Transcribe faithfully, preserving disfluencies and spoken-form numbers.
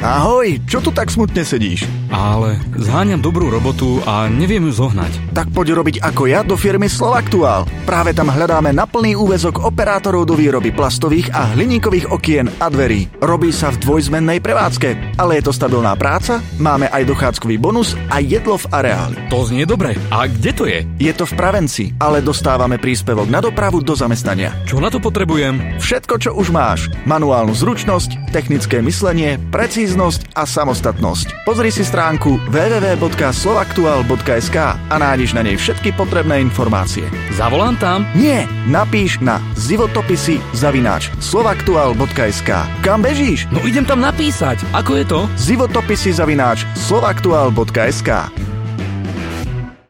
Ahoj, čo tu tak smutne sedíš? Ale zháňam dobrú robotu a neviem ju zohnať. Tak poď robiť ako ja do firmy Slovaktuál. Práve tam hľadáme na plný úväzok operátorov do výroby plastových a hliníkových okien a dverí. Robí sa v dvojzmennej prevádzke, ale je to stabilná práca, máme aj dochádzkový bonus a jedlo v areáli. To znie dobre. A kde to je? Je to v Pravenci, ale dostávame príspevok na dopravu do zamestnania. Čo na to potrebujem? Všetko, čo už máš. Manuálnu zručnosť, technické myslenie, precíznosť a samostatnosť. Pozri si stránku w w w bodka slovaktuál bodka es ká a nájdeš na nej všetky potrebné informácie. Zavolám tam? Nie, napíš na životopisy zavináč slovaktuál bodka es ká. Kam bežíš? No idem tam napísať. Ako je to? Životopisy zavináč slovaktuál bodka es ká.